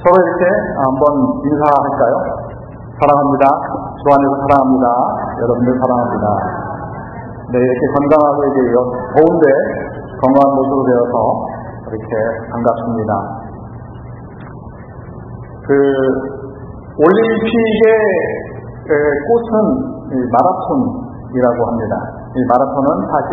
서로 이렇게 한번 인사할까요? 사랑합니다. 주 안에서 사랑합니다. 여러분들 사랑합니다. 네, 이렇게 건강하고 이제 더운데 건강한 모습으로 되어서 이렇게 반갑습니다. 올림픽의 꽃은 마라톤이라고 합니다. 이 마라톤은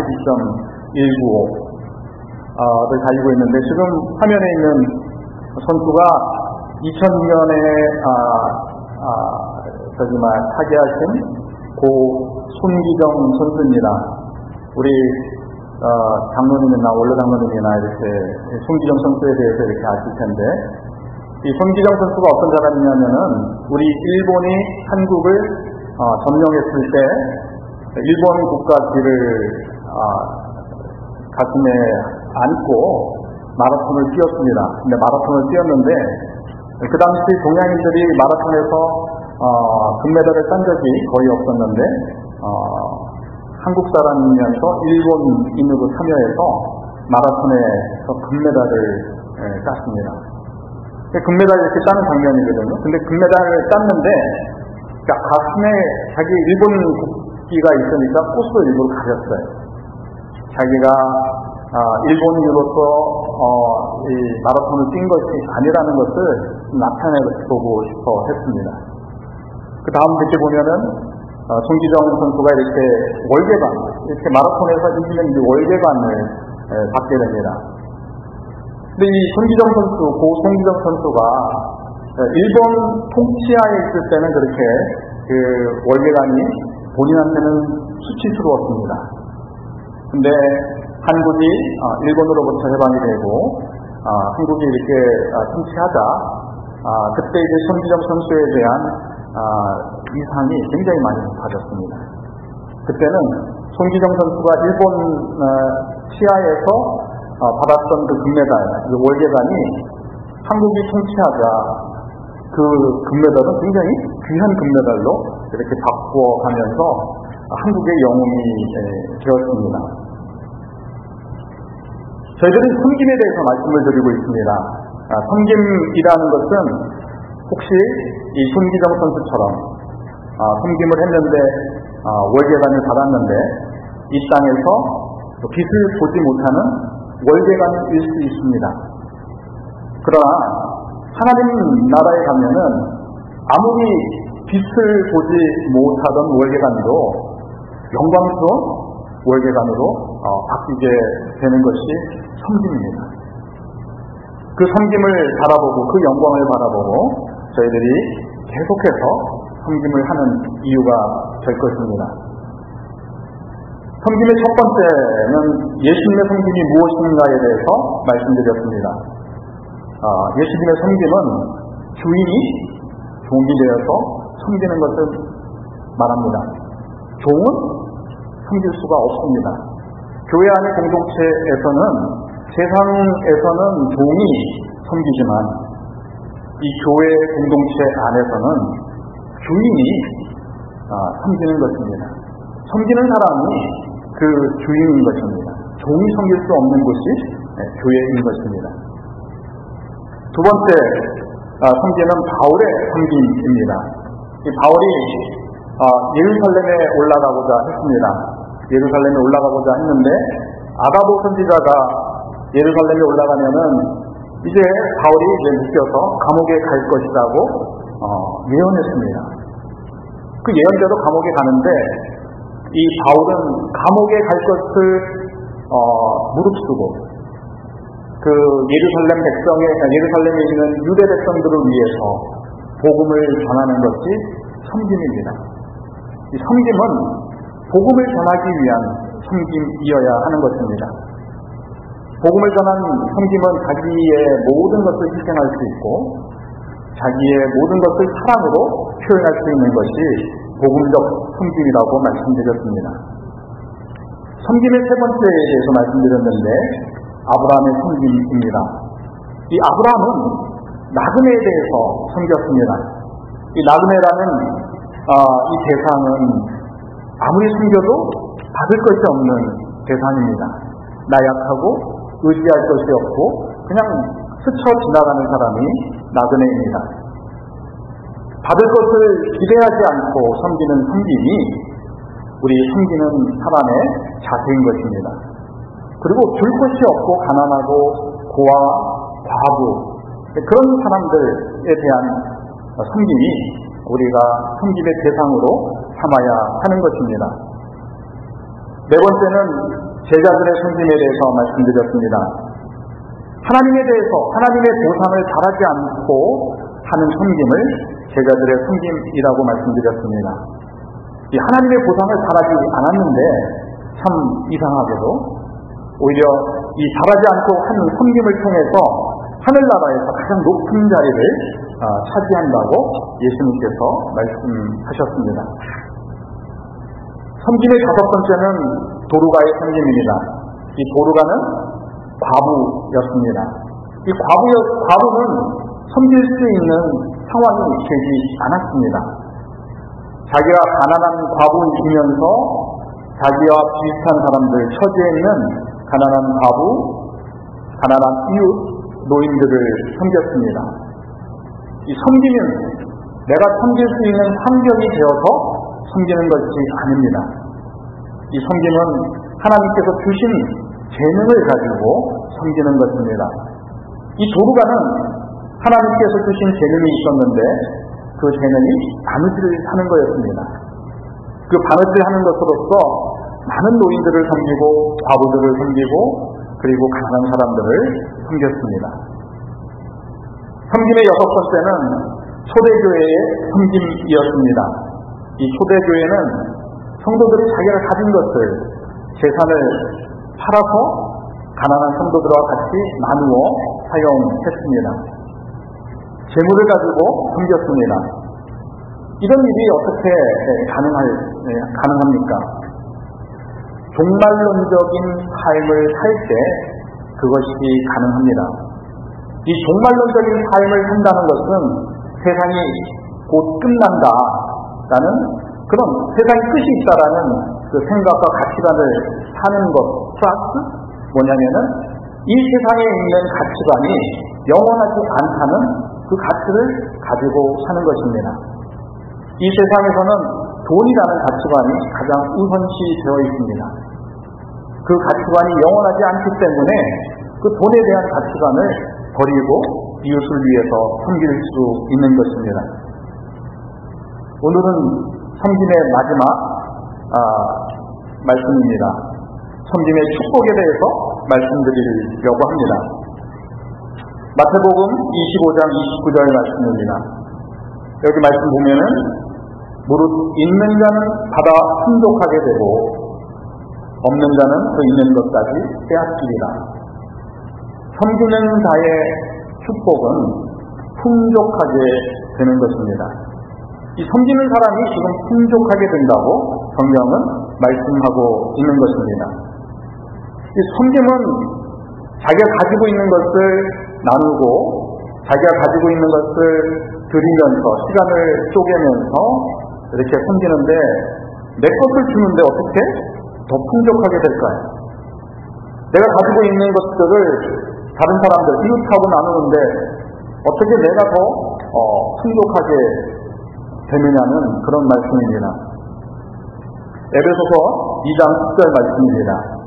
42.195를 달리고 있는데, 지금 화면에 있는 선수가 2002년에 타계하신 고 손기정 선수입니다. 우리 장로님이나 원로 장로님이나 이렇게 손기정 선수에 대해서 이렇게 아실 텐데, 이 손기정 선수가 어떤 사람이냐면은 우리 일본이 한국을 점령했을 때 일본 국가기를 가슴에 안고 마라톤을 뛰었습니다. 근데 마라톤을 뛰었는데 그 당시 동양인들이 마라톤에서 금메달을 딴 적이 거의 없었는데 한국 사람이면서 일본인으로 참여해서 마라톤에서 금메달을 땄습니다. 금메달을 이렇게 따는 장면이거든요. 근데 금메달을 땄는데 가슴에 자기 일본 국기가 있으니까 꽃을 일부러 가렸어요. 자기가 일본인으로서 이 마라톤을 뛴 것이 아니라는 것을 나타내보고 싶어 했습니다. 그 다음 이렇게 보면은 손기정 선수가 이렇게 월계관, 이렇게 마라톤에서 이기는 월계관을 받게 됩니다. 근데 이 손기정 선수, 고 손기정 선수가 일본 통치하에 있을 때는 그렇게 월계관이 본인한테는 수치스러웠습니다. 근데 한국이 일본으로부터 해방이 되고 한국이 이렇게 통치하자 그때 이제 손기정 선수에 대한 위상이 굉장히 많이 높아졌습니다. 그때는 손기정 선수가 일본 치하에서 받았던 그 금메달, 그 월계관이 한국이 통치하자 그 금메달은 굉장히 귀한 금메달로 이렇게 바꿔가면서 한국의 영웅이 되었습니다. 저희들은 섬김에 대해서 말씀을 드리고 있습니다. 섬김이라는 것은 혹시 이 손기정 선수처럼 섬김을 했는데 월계관을 받았는데 이 땅에서 빛을 보지 못하는 월계관일 수 있습니다. 그러나 하나님 나라에 가면은 아무리 빛을 보지 못하던 월계관도 영광스러운 월계관으로 바뀌게 되는 것이 섬김입니다. 그 섬김을 바라보고 그 영광을 바라보고 저희들이 계속해서 섬김을 하는 이유가 될 것입니다. 섬김의 첫 번째는 예수님의 섬김이 무엇인가에 대해서 말씀드렸습니다. 예수님의 섬김은 주인이 종이 되어서 섬기는 것을 말합니다. 종은 섬길 수가 없습니다. 교회 안의 공동체에서는 세상에서는 종이 섬기지만 이 교회 공동체 안에서는 주인이 섬기는 것입니다. 섬기는 사람이 그 주인인 것입니다. 종이 섬길 수 없는 곳이 교회인 것입니다. 두 번째 섬기는 바울의 섬김입니다. 이 바울이 예루살렘에 올라가고자 했습니다. 예루살렘에 올라가고자 했는데 아가보 선지자가 예루살렘에 올라가면은 이제 바울이 묶여서 감옥에 갈 것이라고 예언했습니다. 그 예언대로 감옥에 가는데 이 바울은 감옥에 갈 것을 무릅쓰고 그 예루살렘에 있는 유대 백성들을 위해서 복음을 전하는 것이 섬김입니다. 이 섬김은 복음을 전하기 위한 섬김이어야 하는 것입니다. 복음을 전한 섬김은 자기의 모든 것을 희생할 수 있고 자기의 모든 것을 사랑으로 표현할 수 있는 것이 복음적 섬김이라고 말씀드렸습니다. 섬김의 세 번째에 대해서 말씀드렸는데 아브라함의 섬김입니다. 이 아브라함은 나그네에 대해서 섬겼습니다. 이 나그네라는 이 대상은 아무리 숨겨도 받을 것이 없는 대상입니다. 나약하고 의지할 것이 없고 그냥 스쳐 지나가는 사람이 나그네입니다. 받을 것을 기대하지 않고 섬기는 섬김이 우리 섬기는 사람의 자세인 것입니다. 그리고 줄 것이 없고 가난하고 고아, 과부 그런 사람들에 대한 섬김이 우리가 섬김의 대상으로 삼아야 하는 것입니다. 네 번째는 제자들의 섬김에 대해서 말씀드렸습니다. 하나님에 대해서 하나님의 보상을 바라지 않고 하는 섬김을 제자들의 섬김이라고 말씀드렸습니다. 이 하나님의 보상을 바라지 않았는데 참 이상하게도 오히려 이 바라지 않고 하는 섬김을 통해서 하늘나라에서 가장 높은 자리를 차지한다고 예수님께서 말씀하셨습니다. 섬김의 다섯 번째는 도루가의 섬김입니다. 이 도루가는 과부였습니다. 이 과부는 섬길 수 있는 상황이 되지 않았습니다. 자기가 가난한 과부이면서 자기와 비슷한 사람들, 처지에 있는 가난한 과부, 가난한 이웃, 노인들을 섬겼습니다. 이 섬기는 내가 섬길 수 있는 환경이 되어서 섬기는 것이 아닙니다. 이 섬김은 하나님께서 주신 재능을 가지고 섬기는 것입니다. 이 도루가는 하나님께서 주신 재능이 있었는데 그 재능이 바느질을 하는 거였습니다. 그 바느질 하는 것으로서 많은 노인들을 섬기고 과부들을 섬기고 그리고 가난한 사람들을 섬겼습니다. 섬김의 여섯 번째는 초대교회의 섬김이었습니다. 이 초대교회는 성도들이 자기가 가진 것을 재산을 팔아서 가난한 성도들과 같이 나누어 사용했습니다. 재물을 가지고 섬겼습니다. 이런 일이 어떻게 가능합니까? 종말론적인 삶을 살 때 그것이 가능합니다. 이 종말론적인 삶을 산다는 것은 세상이 곧 끝난다라는 그런 세상이 끝이 있다라는 그 생각과 가치관을 사는 것 플러스 뭐냐면은 이 세상에 있는 가치관이 영원하지 않다는 그 가치를 가지고 사는 것입니다. 이 세상에서는 돈이라는 가치관이 가장 우선시 되어 있습니다. 그 가치관이 영원하지 않기 때문에 그 돈에 대한 가치관을 버리고 이웃을 위해서 섬길 수 있는 것입니다. 오늘은 섬김의 마지막 말씀입니다. 섬김의 축복에 대해서 말씀드리려고 합니다. 마태복음 25장 29절 말씀입니다. 여기 말씀 보면은 무릇 있는 자는 받아 풍족하게 되고 없는 자는 그 있는 것까지 빼앗기리라. 섬기는 자의 축복은 풍족하게 되는 것입니다. 이 섬기는 사람이 지금 풍족하게 된다고 성경은 말씀하고 있는 것입니다. 이 섬김은 자기가 가지고 있는 것을 나누고 자기가 가지고 있는 것을 드리면서 시간을 쪼개면서 이렇게 섬기는데 내 것을 주는데 어떻게 더 풍족하게 될까요? 내가 가지고 있는 것들을 다른 사람들 이웃하고 나누는데 어떻게 내가 더 풍족하게 되느냐는 그런 말씀입니다. 에베소서 2장 10절 말씀입니다.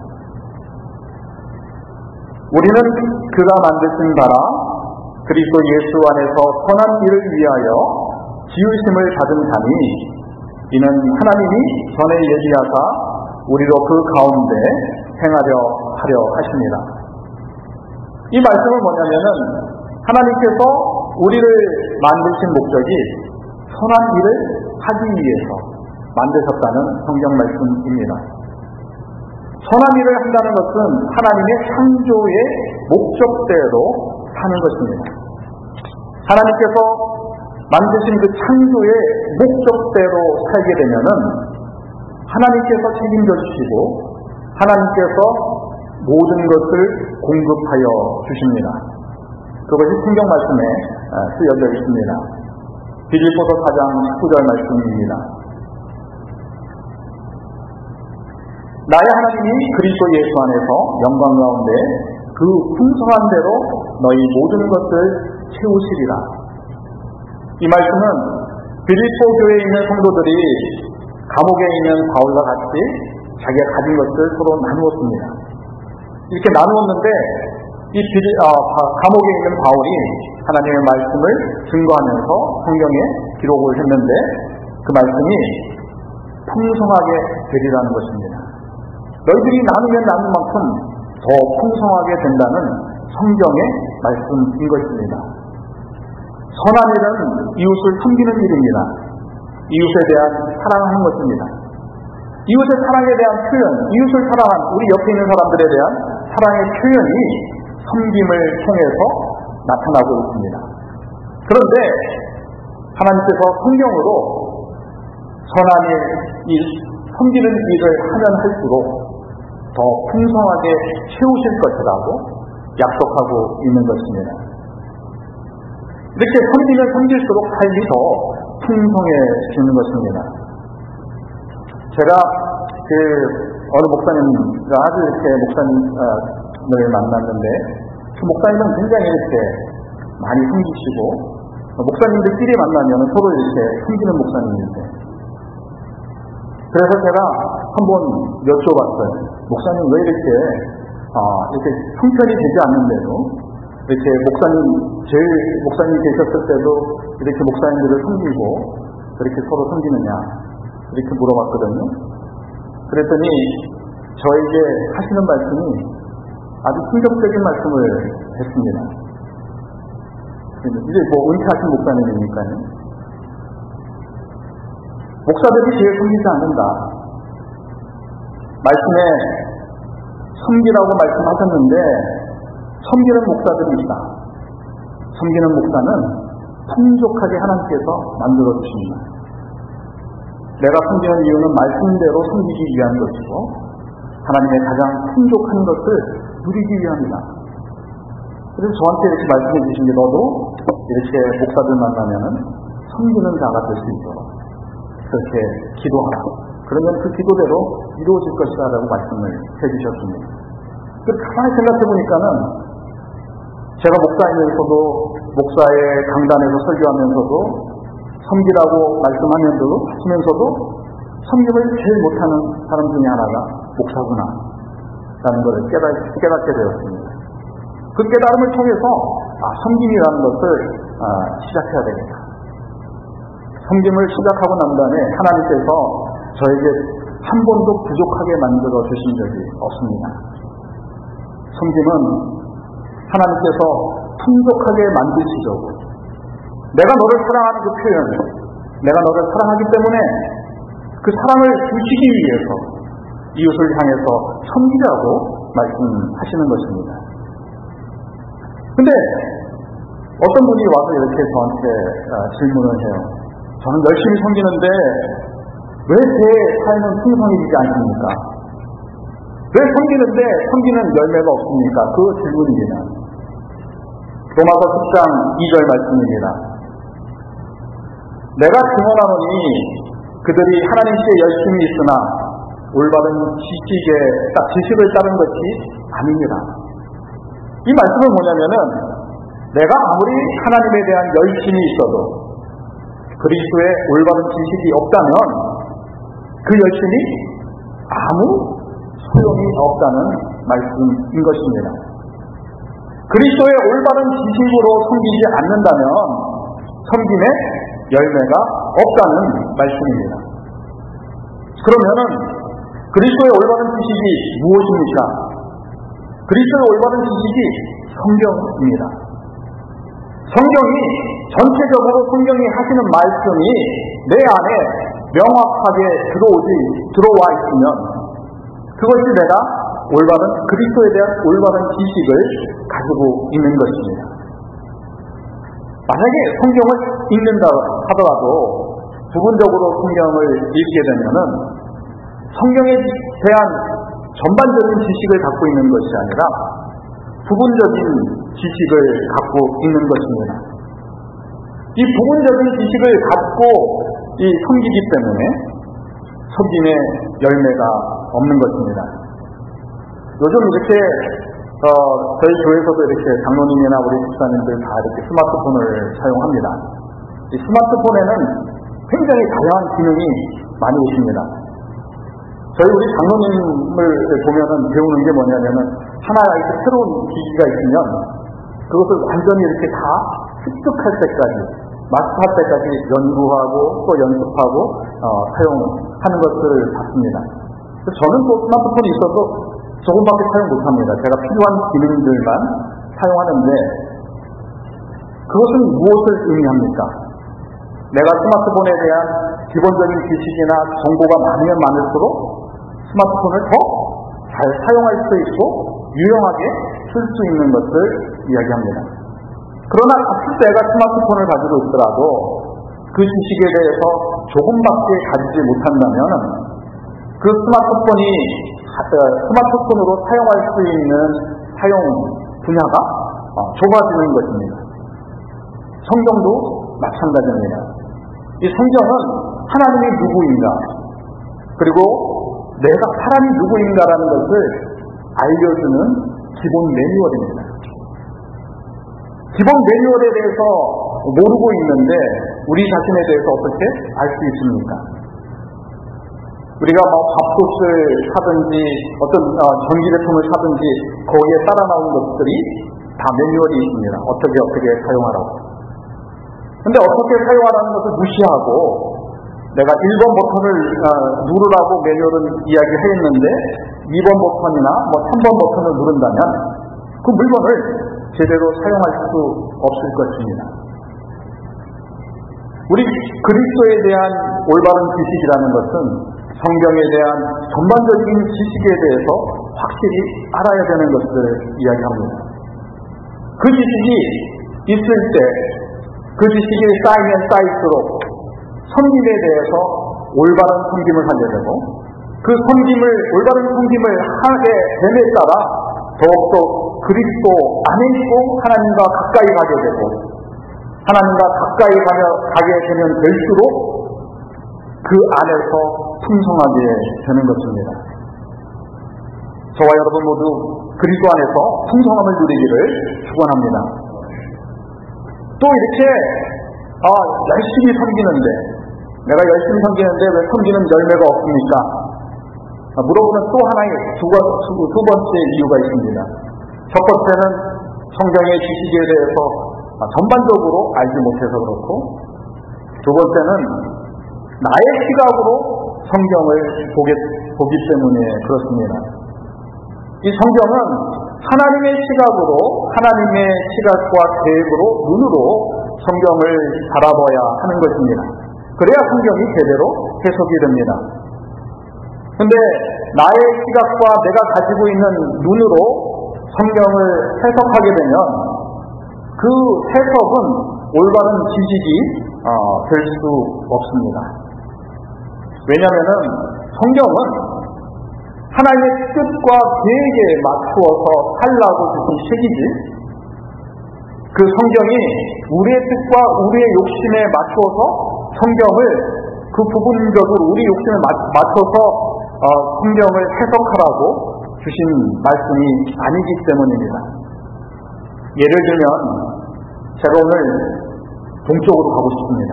우리는 그가 만드신 바라 그리스도 예수 안에서 선한 일을 위하여 지으심을 받은 자니 이는 하나님이 전에 예비하사 우리로 그 가운데 행하려 하려 하십니다. 이 말씀은 뭐냐면은 하나님께서 우리를 만드신 목적이 선한 일을 하기 위해서 만드셨다는 성경 말씀입니다. 선한 일을 한다는 것은 하나님의 창조의 목적대로 사는 것입니다. 하나님께서 만드신 그 창조의 목적대로 살게 되면은 하나님께서 책임져 주시고 하나님께서 모든 것을 공급하여 주십니다. 그것이 성경 말씀에 쓰여져 있습니다. 빌립보서 4장 19절 말씀입니다. 나의 하나님이 그리스도 예수 안에서 영광 가운데 그 풍성한 대로 너희 모든 것을 채우시리라. 이 말씀은 빌립보 교회에 있는 성도들이 감옥에 있는 바울과 같이 자기가 가진 것을 서로 나누었습니다. 이렇게 나누었는데 감옥에 있는 바울이 하나님의 말씀을 증거하면서 성경에 기록을 했는데 그 말씀이 풍성하게 되리라는 것입니다. 너희들이 나누면 나눈 만큼 더 풍성하게 된다는 성경의 말씀인 것입니다. 선한 일은 이웃을 섬기는 일입니다. 이웃에 대한 사랑하는 것입니다. 이웃의 사랑에 대한 표현, 이웃을 사랑한 우리 옆에 있는 사람들에 대한 사랑의 표현이 섬김을 통해서 나타나고 있습니다. 그런데 하나님께서 성경으로 선한 일, 섬기는 일을 하면 할수록 더 풍성하게 채우실 것이라고 약속하고 있는 것입니다. 이렇게 섬기면 섬길수록 삶이 더 풍성해지는 것입니다. 제가 어느 목사님과 아주 이렇게 목사님을 만났는데 그 목사님은 굉장히 이렇게 많이 섬기시고 목사님들끼리 만나면 서로 이렇게 섬기는 목사님인데 그래서 제가 한번 여쭤봤어요. 목사님 왜 이렇게 형편이 되지 않는데도 이렇게 목사님 계셨을 때도 이렇게 목사님들을 섬기고 그렇게 서로 섬기느냐 이렇게 물어봤거든요. 그랬더니 저에게 하시는 말씀이 아주 충격적인 말씀을 했습니다. 이제 은퇴하신 목사님이니까요. 목사들이 제일 섬기지 않는다. 말씀에 섬기라고 말씀하셨는데 섬기는 목사들이 있다. 섬기는 목사는 풍족하게 하나님께서 만들어 주십니다. 내가 섬기는 이유는 말씀대로 섬기기 위한 것이고 하나님의 가장 풍족한 것을 누리기 위함이다. 그래서 저한테 이렇게 말씀해 주신 게 너도 이렇게 목사들 만나면은 섬기는 자가 될 수 있도록 그렇게 기도하라. 그러면 그 기도대로 이루어질 것이다 라고 말씀을 해주셨습니다. 가만히 생각해 보니까는 제가 목사이면서도 목사의 강단에서 설교하면서도 섬기라고 말씀하면서도 섬김을 제일 못하는 사람 중에 하나가 목사구나 라는 것을 깨닫게 되었습니다. 그 깨달음을 통해서 섬김이라는 것을 시작해야 되겠다. 섬김을 시작하고 난 다음에 하나님께서 저에게 한 번도 부족하게 만들어 주신 적이 없습니다. 섬김은 하나님께서 풍족하게 만드시려고 내가 너를 사랑하는 그 표현, 내가 너를 사랑하기 때문에 그 사랑을 주시기 위해서 이웃을 향해서 섬기라고 말씀하시는 것입니다. 근데 어떤 분이 와서 이렇게 저한테 질문을 해요. 저는 열심히 섬기는데 왜 제 삶은 풍성해지지 않습니까? 왜 섬기는데 섬기는 열매가 없습니까? 그 질문입니다. 로마서 10장 2절 말씀입니다. 내가 증언하노니 그들이 하나님 씨에 열심히 있으나 올바른 지식을 따른 것이 아닙니다. 이 말씀은 뭐냐면은 내가 아무리 하나님에 대한 열심이 있어도 그리스도의 올바른 지식이 없다면 그 열심이 아무 소용이 없다는 말씀인 것입니다. 그리스도의 올바른 지식으로 섬기지 않는다면 섬김의 열매가 없다는 말씀입니다. 그러면은 그리스도의 올바른 지식이 무엇입니까? 그리스도의 올바른 지식이 성경입니다. 성경이 전체적으로 성경이 하시는 말씀이 내 안에 명확하게 들어와 있으면 그것이 내가 그리스도에 대한 올바른 지식을 가지고 있는 것입니다. 만약에 성경을 읽는다 하더라도 부분적으로 성경을 읽게 되면은 성경에 대한 전반적인 지식을 갖고 있는 것이 아니라 부분적인 지식을 갖고 있는 것입니다. 이 부분적인 지식을 갖고 섬기기 때문에 섬김의 열매가 없는 것입니다. 요즘 이렇게 저희 교회에서도 이렇게 장로님이나 우리 집사님들 다 이렇게 스마트폰을 사용합니다. 이 스마트폰에는 굉장히 다양한 기능이 많이 있습니다. 저희 우리 장로님을 보면은 배우는 게 뭐냐면은 하나 이렇게 새로운 기기가 있으면 그것을 완전히 이렇게 다 습득할 때까지, 마스터할 때까지 연구하고 또 연습하고 사용하는 것을 봤습니다. 저는 또 스마트폰이 있어도 조금밖에 사용 못합니다. 제가 필요한 기능들만 사용하는데 그것은 무엇을 의미합니까? 내가 스마트폰에 대한 기본적인 지식이나 정보가 많으면 많을수록 스마트폰을 더 잘 사용할 수 있고 유용하게 쓸 수 있는 것을 이야기합니다. 그러나 같은 내가 스마트폰을 가지고 있더라도 그 지식에 대해서 조금밖에 가지지 못한다면 그 스마트폰으로 사용할 수 있는 사용 분야가 좁아지는 것입니다. 성경도 마찬가지입니다. 이 성경은 하나님이 누구인가, 그리고 내가 사람이 누구인가라는 것을 알려주는 기본 매뉴얼입니다. 기본 매뉴얼에 대해서 모르고 있는데 우리 자신에 대해서 어떻게 알 수 있습니까? 우리가 밥솥을 사든지 어떤 전기제품을 사든지 거기에 따라 나온 것들이 다 매뉴얼이 있습니다. 어떻게 사용하라고. 근데 어떻게 사용하라는 것을 무시하고 내가 1번 버튼을 누르라고 매뉴얼은 이야기했는데 2번 버튼이나 3번 버튼을 누른다면 그 물건을 제대로 사용할 수 없을 것입니다. 우리 그리스도에 대한 올바른 지식이라는 것은 성경에 대한 전반적인 지식에 대해서 확실히 알아야 되는 것을 이야기합니다. 그 지식이 있을 때 그 지식이 쌓이면 쌓일수록 섬김에 대해서 올바른 섬김을 하게 되고 그 올바른 섬김을 하게 됨에 따라 더욱더 그리스도 안에 있고 하나님과 가까이 가게 되고 하나님과 가까이 가게 되면 될수록 그 안에서 풍성하게 되는 것입니다. 저와 여러분 모두 그리스도 안에서 풍성함을 누리기를 축원합니다. 또 이렇게 열심히 섬기는데 내가 열심히 섬기는데 왜 섬기는 열매가 없습니까? 물어보는 또 하나의 두 번째 이유가 있습니다. 첫 번째는 성경의 지식에 대해서 전반적으로 알지 못해서 그렇고 두 번째는 나의 시각으로 성경을 보기 때문에 그렇습니다. 이 성경은 하나님의 시각으로 하나님의 시각과 계획으로 눈으로 성경을 바라봐야 하는 것입니다. 그래야 성경이 제대로 해석이 됩니다. 그런데 나의 시각과 내가 가지고 있는 눈으로 성경을 해석하게 되면 그 해석은 올바른 지식이 될 수 없습니다. 왜냐하면 성경은 하나님의 뜻과 계획에 맞추어서 살라고 주신 책이지 그 성경이 우리의 뜻과 우리의 욕심에 맞추어서 성경을 그 부분적으로 우리 욕심에 맞춰서 성경을 해석하라고 주신 말씀이 아니기 때문입니다. 예를 들면 제가 오늘 동쪽으로 가고 싶습니다.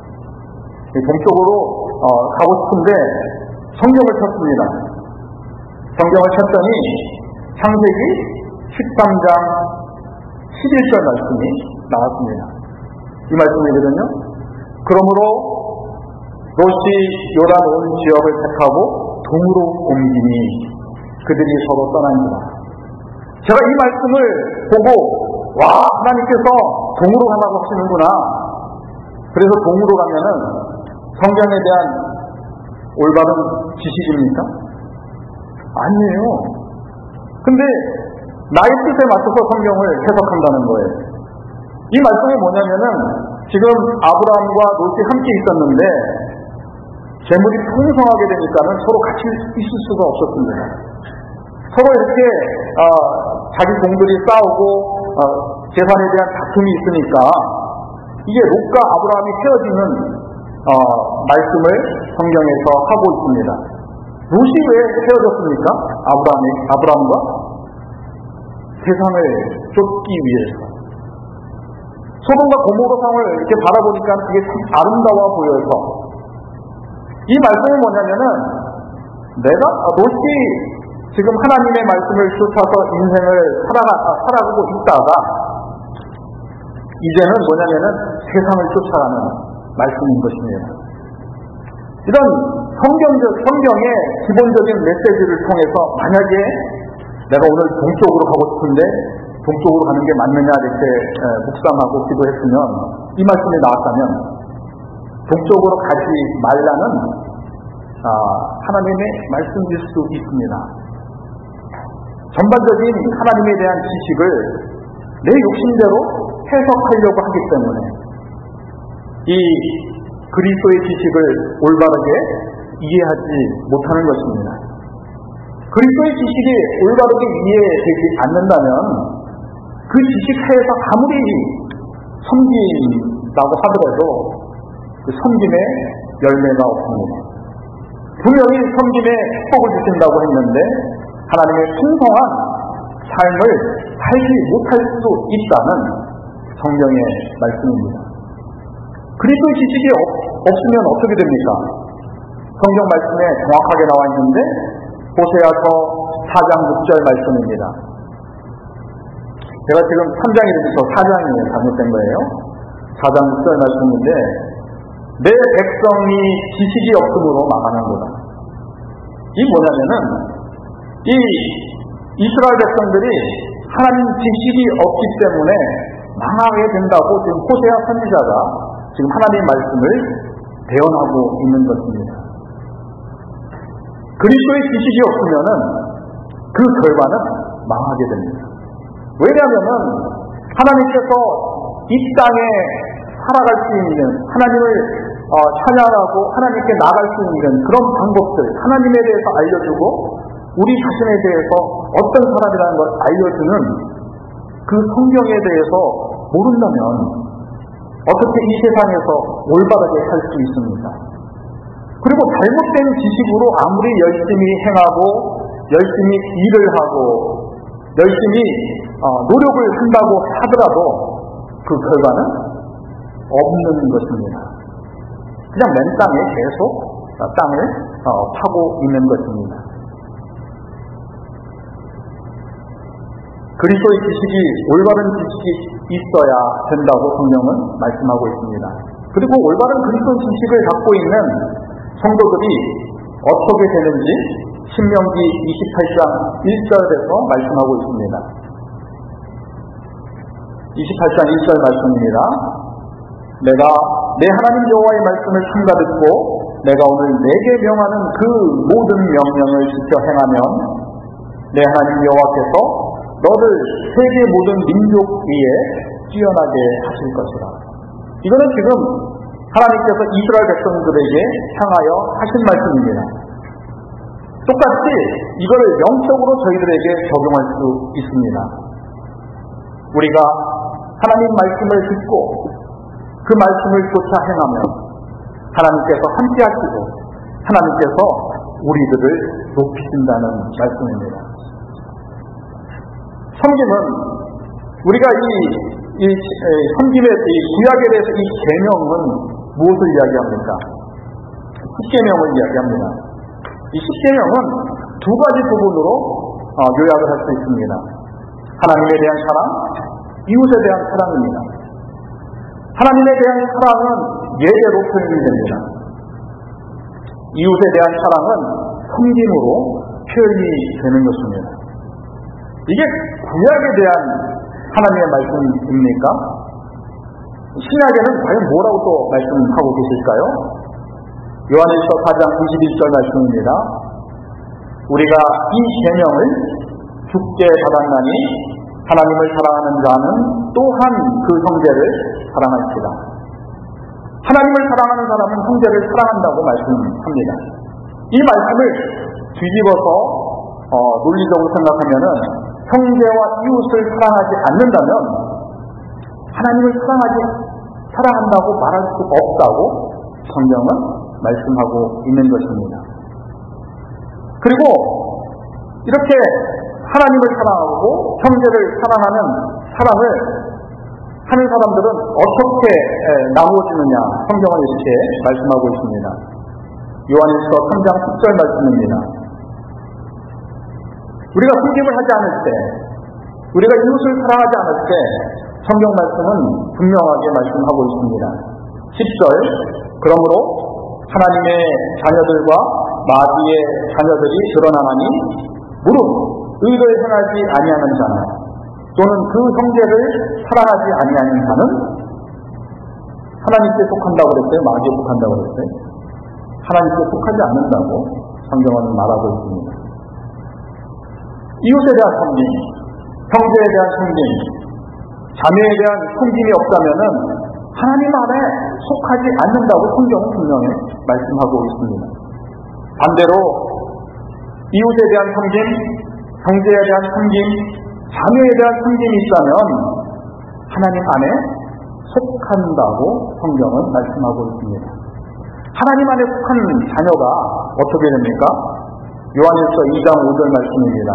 동쪽으로 가고 싶은데 성경을 쳤습니다. 성경을 쳤더니 창세기 13장 11절 말씀이 나왔습니다. 이 말씀이거든요. 그러므로 롯이 요단 온 지역을 택하고 동으로 옮기니 그들이 서로 떠납니다. 제가 이 말씀을 보고 와, 하나님께서 동으로 가라고 하시는구나. 그래서 동으로 가면은 성경에 대한 올바른 지식입니까? 아니에요. 근데 나의 뜻에 맞춰서 성경을 해석한다는 거예요. 이 말씀이 뭐냐면은 지금 아브라함과 롯이 함께 있었는데 재물이 풍성하게 되니까는 서로 같이 있을 수가 없었습니다. 서로 이렇게 자기 종들이 싸우고 재산에 대한 다툼이 있으니까 이게 롯과 아브라함이 헤어지는 말씀을 성경에서 하고 있습니다. 롯이 왜 헤어졌습니까? 아브라함과? 세상을 쫓기 위해서. 소돔과 고모라 성을 이렇게 바라보니까 그게 참 아름다워 보여서 이 말씀은 뭐냐면은 내가 롯이 지금 하나님의 말씀을 쫓아서 인생을 살아가고 있다가 이제는 뭐냐면은 세상을 쫓아가는 말씀인 것입니다. 이런 성경의 기본적인 메시지를 통해서 만약에 내가 오늘 동쪽으로 가고 싶은데 동쪽으로 가는 게 맞느냐 이렇게 묵상하고 기도했으면 이 말씀이 나왔다면 동쪽으로 가지 말라는 하나님의 말씀일 수 있습니다. 전반적인 하나님에 대한 지식을 내 욕심대로 해석하려고 하기 때문에 이 그리스도의 지식을 올바르게 이해하지 못하는 것입니다. 그리스도의 지식이 올바르게 이해되지 않는다면 그 지식 하에서 아무리 섬긴다고 하더라도 그 섬김의 열매가 없습니다. 분명히 섬김에 축복을 주신다고 했는데 하나님의 풍성한 삶을 살지 못할 수 있다는 성경의 말씀입니다. 그리스도의 지식이 없으면 어떻게 됩니까? 성경 말씀에 정확하게 나와 있는데 호세아서 4장 6절 말씀입니다. 제가 지금 3장이 되면서 4장이 잘못된 거예요. 4장 6절 말씀인데 내 백성이 지식이 없음으로 망하는구나. 이 뭐냐면은 이 이스라엘 백성들이 하나님 지식이 없기 때문에 망하게 된다고 지금 호세아 선지자가 지금 하나님의 말씀을 대언하고 있는 것입니다. 그리스도의 지식이 없으면은 그 결과는 망하게 됩니다. 왜냐하면은 하나님께서 이 땅에 살아갈 수 있는 하나님을 찬양하고 하나님께 나갈 수 있는 그런 방법들 하나님에 대해서 알려주고 우리 자신에 대해서 어떤 사람이라는 걸 알려주는 그 성경에 대해서 모른다면 어떻게 이 세상에서 올바르게 살 수 있습니까? 그리고 잘못된 지식으로 아무리 열심히 행하고 열심히 일을 하고 열심히 노력을 한다고 하더라도 그 결과는 없는 것입니다. 그냥 맨 땅에 계속 땅을 파고 있는 것입니다. 그리스도의 지식이 올바른 지식이 있어야 된다고 성경은 말씀하고 있습니다. 그리고 올바른 그리스도의 지식을 갖고 있는 성도들이 어떻게 되는지 신명기 28장 1절에서 말씀하고 있습니다. 28장 1절 말씀입니다. 내가 내 하나님 여호와의 말씀을 삼가 듣고 내가 오늘 내게 명하는 그 모든 명령을 지켜 행하면 내 하나님 여호와께서 너를 세계 모든 민족 위에 뛰어나게 하실 것이다. 이거는 지금 하나님께서 이스라엘 백성들에게 향하여 하신 말씀입니다. 똑같이 이거를 영적으로 저희들에게 적용할 수 있습니다. 우리가 하나님 말씀을 듣고 그 말씀을 쫓아 행하면 하나님께서 함께 하시고 하나님께서 우리들을 높이신다는 말씀입니다. 섬김은 우리가 이 섬김의 구약에 대해서 이 계명은 무엇을 이야기합니까? 십계명을 이야기합니다. 이 십계명은 두 가지 부분으로 요약을 할 수 있습니다. 하나님에 대한 사랑, 이웃에 대한 사랑입니다. 하나님에 대한 사랑은 예배로 표현이 됩니다. 이웃에 대한 사랑은 섬김으로 표현이 되는 것입니다. 이게 구약에 대한 하나님의 말씀입니까? 신약에는 과연 뭐라고 또 말씀하고 계실까요? 요한일서 4장 21절 말씀입니다. 우리가 이 계명을 주께 받았나니 하나님을 사랑하는 자는 또한 그 형제를 사랑할지라. 하나님을 사랑하는 사람은 형제를 사랑한다고 말씀합니다. 이 말씀을 뒤집어서 논리적으로 생각하면은 형제와 이웃을 사랑하지 않는다면 하나님을 사랑한다고 말할 수 없다고 성경은 말씀하고 있는 것입니다. 그리고 이렇게 하나님을 사랑하고 형제를 사랑하는 사랑을 하는 사람들은 어떻게 나누어지느냐, 성경은 이렇게 말씀하고 있습니다. 요한일서 3장 10절 말씀입니다. 우리가 숨김을 하지 않을 때, 우리가 이웃을 사랑하지 않을 때 성경 말씀은 분명하게 말씀하고 있습니다. 10절, 그러므로 하나님의 자녀들과 마귀의 자녀들이 드러나나니 무릇 의를 행하지 아니하는 자나 또는 그 형제를 사랑하지 아니하는 자는 하나님께 속한다고 그랬어요? 마귀에 속한다고 그랬어요? 하나님께 속하지 않는다고 성경은 말하고 있습니다. 이웃에 대한 섬김, 형제에 대한 섬김, 자매에 대한 섬김이 없다면은 하나님 안에 속하지 않는다고 성경은 분명히 말씀하고 있습니다. 반대로 이웃에 대한 섬김, 형제에 대한 섬김, 자매에 대한 섬김이 있다면 하나님 안에 속한다고 성경은 말씀하고 있습니다. 하나님 안에 속한 자녀가 어떻게 됩니까? 요한일서 2장 5절 말씀입니다.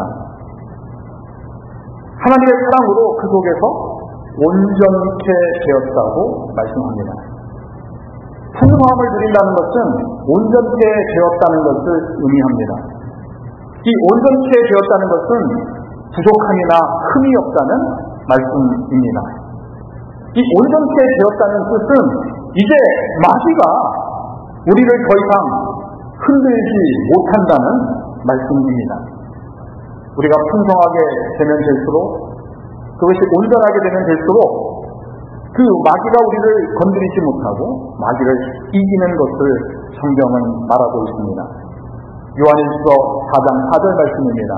하나님의 사랑으로 그 속에서 온전케 되었다고 말씀합니다. 풍성함을 누린다는 것은 온전케 되었다는 것을 의미합니다. 이 온전케 되었다는 것은 부족함이나 흠이 없다는 말씀입니다. 이 온전케 되었다는 뜻은 이제 마귀가 우리를 더 이상 흔들지 못한다는 말씀입니다. 우리가 풍성하게 되면 될수록, 그것이 온전하게 되면 될수록 그 마귀가 우리를 건드리지 못하고 마귀를 이기는 것을 성경은 말하고 있습니다. 요한일서 4장 4절 말씀입니다.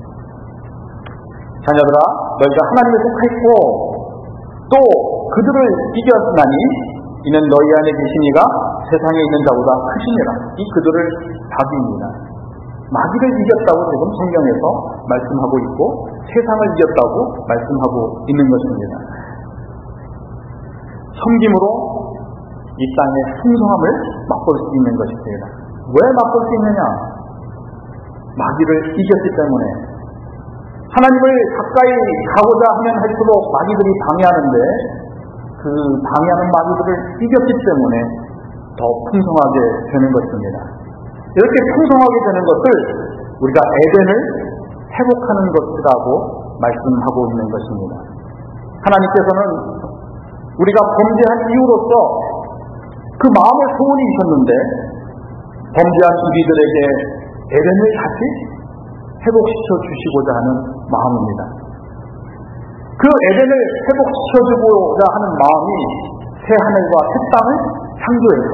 자녀들아, 너희가 하나님에 속하였고 또 그들을 이겼나니 이는 너희 안에 계신 이가 세상에 있는 자보다 크시니라. 이 그들을 마귀입니다. 마귀를 이겼다고 지금 성경에서 말씀하고 있고 세상을 이겼다고 말씀하고 있는 것입니다. 섬김으로 이 땅의 풍성함을 맛볼 수 있는 것입니다. 왜 맛볼 수 있느냐? 마귀를 이겼기 때문에. 하나님을 가까이 가고자 하면 할수록 마귀들이 방해하는데 그 방해하는 마귀들을 이겼기 때문에 더 풍성하게 되는 것입니다. 이렇게 풍성하게 되는 것을 우리가 에덴을 회복하는 것이라고 말씀하고 있는 것입니다. 하나님께서는 우리가 범죄한 이후로서 그 마음의 소원이 있었는데 범죄한 우리들에게 에덴을 다시 회복시켜 주시고자 하는 마음입니다. 그 에덴을 회복시켜주고자 하는 마음이 새 하늘과 새 땅을 창조해서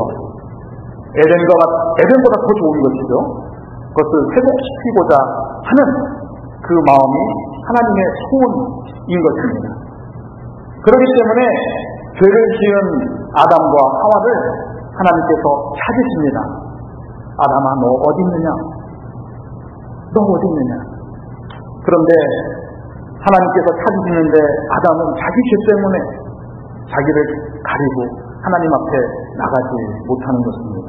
에덴보다 더 좋은 것이죠. 그것을 회복시키고자 하는 그 마음이 하나님의 소원인 것입니다. 그렇기 때문에 죄를 지은 아담과 하와를 하나님께서 찾으십니다. 아담아, 너 어디 있느냐? 너 어디 있느냐? 그런데 하나님께서 찾으시는데 아담은 자기 죄 때문에 자기를 가리고 하나님 앞에 나가지 못하는 것입니다.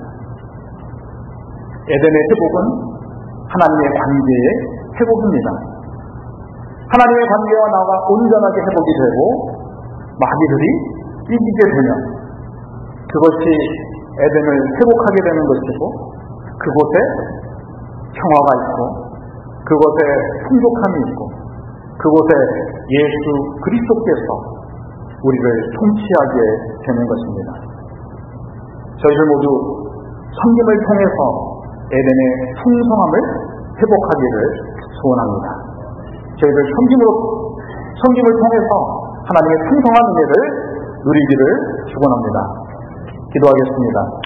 에덴의 회복은 하나님의 관계의 회복입니다. 하나님의 관계와 나와 온전하게 회복이 되고 마귀들이 이기게 되면 그것이 에덴을 회복하게 되는 것이고 그곳에 평화가 있고 그곳에 풍족함이 있고 그곳에 예수 그리스도께서 우리를 통치하게 되는 것입니다. 저희들 모두 섬김을 통해서 에덴의 풍성함을 회복하기를 소원합니다. 저희들 섬김을 통해서 하나님의 풍성한 은혜를 누리기를 축원합니다. 기도하겠습니다.